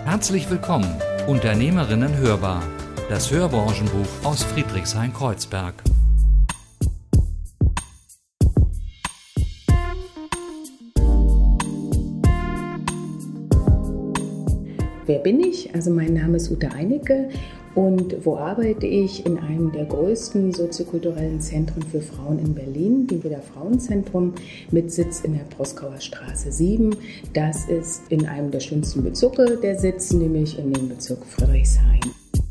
Herzlich willkommen, Unternehmerinnen hörbar, das Hörbranchenbuch aus Friedrichshain-Kreuzberg. Wer bin ich? Also mein Name ist Ute Einecke und wo arbeite ich? In einem der größten soziokulturellen Zentren für Frauen in Berlin, dem Frieda Frauenzentrum, mit Sitz in der Proskauer Straße 7. Das ist in einem der schönsten Bezirke der Sitz, nämlich in dem Bezirk Friedrichshain.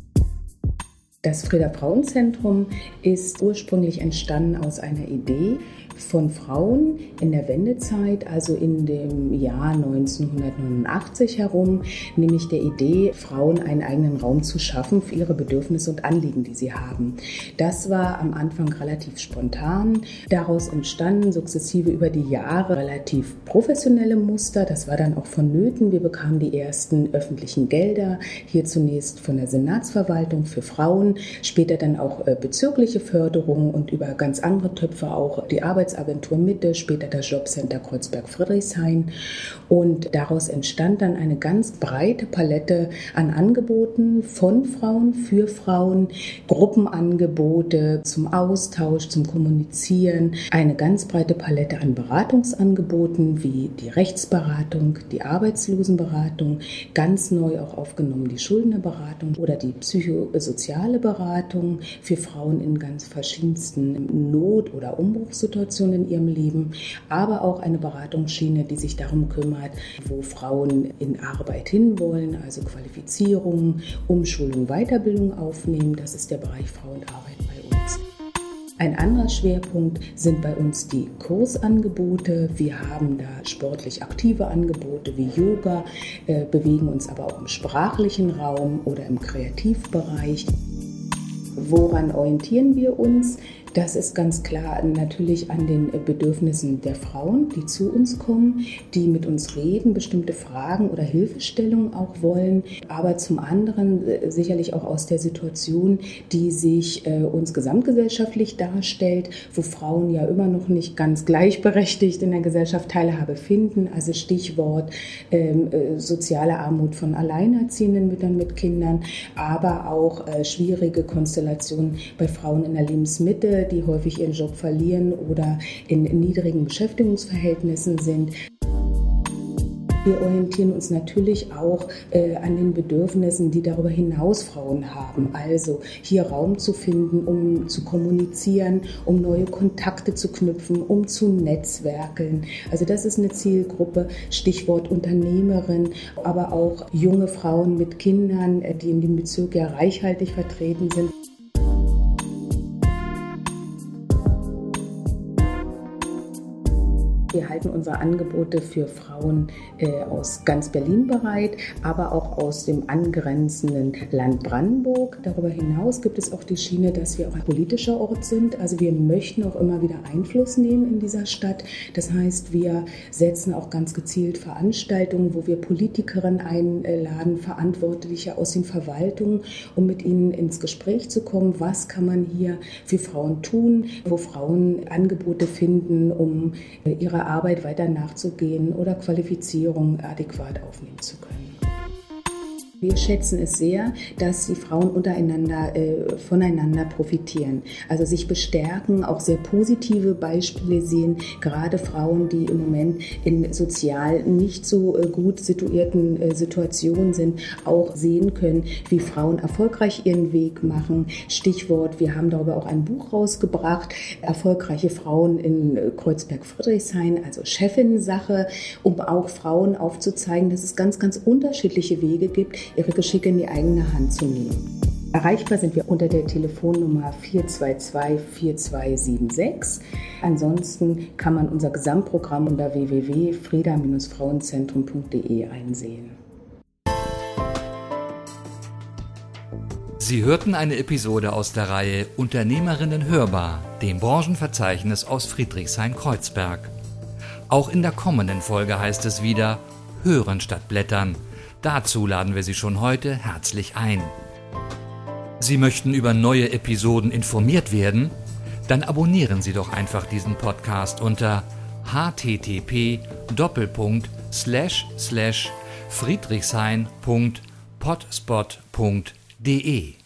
Das Frieda Frauenzentrum ist ursprünglich entstanden aus einer Idee von Frauen in der Wendezeit, also in dem Jahr 1989 herum, nämlich der Idee, Frauen einen eigenen Raum zu schaffen für ihre Bedürfnisse und Anliegen, die sie haben. Das war am Anfang relativ spontan. Daraus entstanden sukzessive über die Jahre relativ professionelle Muster. Das war dann auch vonnöten. Wir bekamen die ersten öffentlichen Gelder, hier zunächst von der Senatsverwaltung für Frauen, später dann auch bezirkliche Förderung und über ganz andere Töpfe auch die Arbeitsagentur Mitte, später das Jobcenter Kreuzberg-Friedrichshain. Und daraus entstand dann eine ganz breite Palette an Angeboten von Frauen, für Frauen, Gruppenangebote zum Austausch, zum Kommunizieren, eine ganz breite Palette an Beratungsangeboten wie die Rechtsberatung, die Arbeitslosenberatung, ganz neu auch aufgenommen die Schuldnerberatung oder die psychosoziale Beratung für Frauen in ganz verschiedensten Not- oder Umbruchssituationen in ihrem Leben, aber auch eine Beratungsschiene, die sich darum kümmert, wo Frauen in Arbeit hinwollen, also Qualifizierung, Umschulung, Weiterbildung aufnehmen. Das ist der Bereich Frau und Arbeit bei uns. Ein anderer Schwerpunkt sind bei uns die Kursangebote. Wir haben da sportlich aktive Angebote wie Yoga, bewegen uns aber auch im sprachlichen Raum oder im Kreativbereich. Woran orientieren wir uns? Das ist ganz klar natürlich an den Bedürfnissen der Frauen, die zu uns kommen, die mit uns reden, bestimmte Fragen oder Hilfestellungen auch wollen, aber zum anderen sicherlich auch aus der Situation, die sich uns gesamtgesellschaftlich darstellt, wo Frauen ja immer noch nicht ganz gleichberechtigt in der Gesellschaft Teilhabe finden, also Stichwort soziale Armut von alleinerziehenden Müttern mit Kindern, aber auch schwierige Konstellationen bei Frauen in der Lebensmitte, die häufig ihren Job verlieren oder in niedrigen Beschäftigungsverhältnissen sind. Wir orientieren uns natürlich auch an den Bedürfnissen, die darüber hinaus Frauen haben. Also hier Raum zu finden, um zu kommunizieren, um neue Kontakte zu knüpfen, um zu netzwerkeln. Also das ist eine Zielgruppe, Stichwort Unternehmerin, aber auch junge Frauen mit Kindern, die in dem Bezirk ja reichhaltig vertreten sind. Wir halten unsere Angebote für Frauen aus ganz Berlin bereit, aber auch aus dem angrenzenden Land Brandenburg. Darüber hinaus gibt es auch die Schiene, dass wir auch ein politischer Ort sind. Also wir möchten auch immer wieder Einfluss nehmen in dieser Stadt. Das heißt, wir setzen auch ganz gezielt Veranstaltungen, wo wir Politikerinnen einladen, Verantwortliche aus den Verwaltungen, um mit ihnen ins Gespräch zu kommen. Was kann man hier für Frauen tun, wo Frauen Angebote finden, um ihrer Arbeit weiter nachzugehen oder Qualifizierung adäquat aufnehmen zu können. Wir schätzen es sehr, dass die Frauen untereinander voneinander profitieren, also sich bestärken, auch sehr positive Beispiele sehen, gerade Frauen, die im Moment in sozial nicht so gut situierten Situationen sind, auch sehen können, wie Frauen erfolgreich ihren Weg machen. Stichwort, wir haben darüber auch ein Buch rausgebracht, Erfolgreiche Frauen in Kreuzberg-Friedrichshain, also Chefinnen-Sache, um auch Frauen aufzuzeigen, dass es ganz, ganz unterschiedliche Wege gibt, ihre Geschicke in die eigene Hand zu nehmen. Erreichbar sind wir unter der Telefonnummer 422-4276. Ansonsten kann man unser Gesamtprogramm unter www.frieda-frauenzentrum.de einsehen. Sie hörten eine Episode aus der Reihe Unternehmerinnen hörbar, dem Branchenverzeichnis aus Friedrichshain-Kreuzberg. Auch in der kommenden Folge heißt es wieder Hören statt Blättern. Dazu laden wir Sie schon heute herzlich ein. Sie möchten über neue Episoden informiert werden? Dann abonnieren Sie doch einfach diesen Podcast unter http:// friedrichshain.de potspot.de.